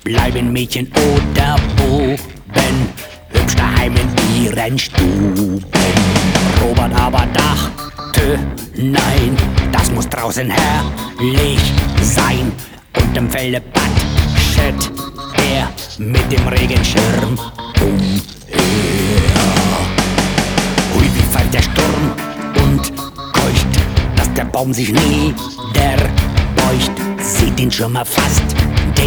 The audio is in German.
bleiben Mädchen oder Buben hübsch daheim in ihren Stuben. Robert aber dachte, nein, das muss draußen herrlich sein. Und im Feldebad schritt er mit dem Regenschirm umher. Hui, wie pfeift der Sturm und keucht, dass der Baum sich niederbeugt. Seht den Schirmer fast